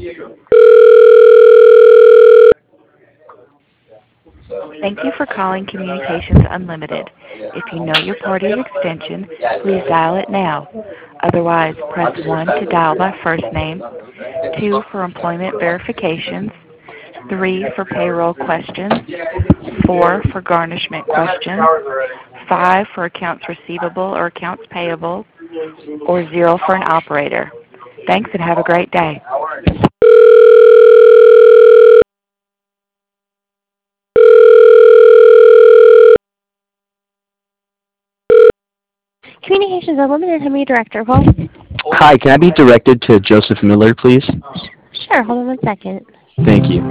Thank you for calling Communications Unlimited. If you know your party's extension, please dial it now. Otherwise, press 1 to dial by first name, 2 for employment verifications, 3 for payroll questions, 4 for garnishment questions, 5 for accounts receivable or accounts payable, or 0 for an operator. Thanks and have a great day. Communications Unlimited, how may you direct your call? Hi, can I be directed to Joseph Miller, please? Sure, hold on one second. Thank you.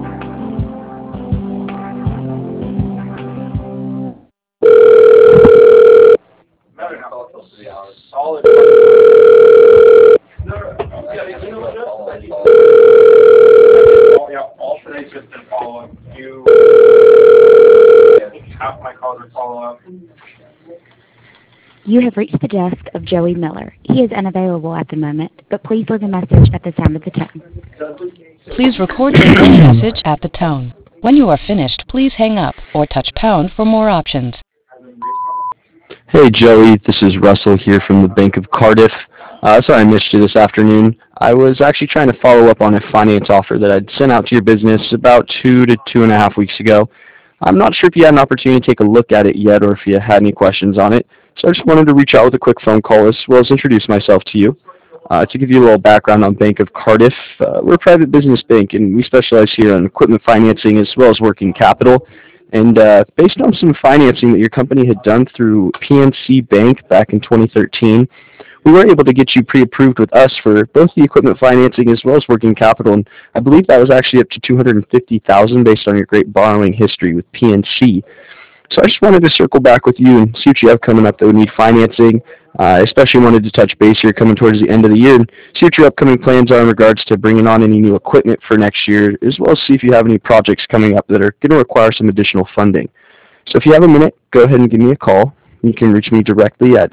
You have reached the desk of Joey Miller. He is unavailable at the moment, but please leave a message at the sound of the tone. Please record your message at the tone. When you are finished, please hang up or touch pound for more options. Hey, Joey, this is Russell here from the Bank of Cardiff. Sorry I missed you this afternoon. I was actually trying to follow up on a finance offer that I'd sent out to your business about 2 to 2.5 weeks ago. I'm not sure if you had an opportunity to take a look at it yet or if you had any questions on it, so I just wanted to reach out with a quick phone call as well as introduce myself to you. To give you a little background on Bank of Cardiff, we're a private business bank and we specialize here in equipment financing as well as working capital. And based on some financing that your company had done through PNC Bank back in 2013, we were able to get you pre-approved with us for both the equipment financing as well as working capital. And I believe that was actually up to $250,000 based on your great borrowing history with PNC. So I just wanted to circle back with you and see what you have coming up that would need financing. Especially wanted to touch base here coming towards the end of the year and see what your upcoming plans are in regards to bringing on any new equipment for next year, as well as see if you have any projects coming up that are going to require some additional funding. So if you have a minute, go ahead and give me a call. You can reach me directly at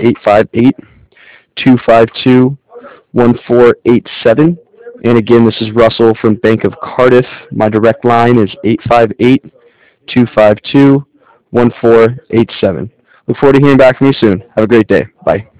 858-252-1487. And again, this is Russell from Bank of Cardiff. My direct line is 858-252-1487. Look forward to hearing back from you soon. Have a great day. Bye.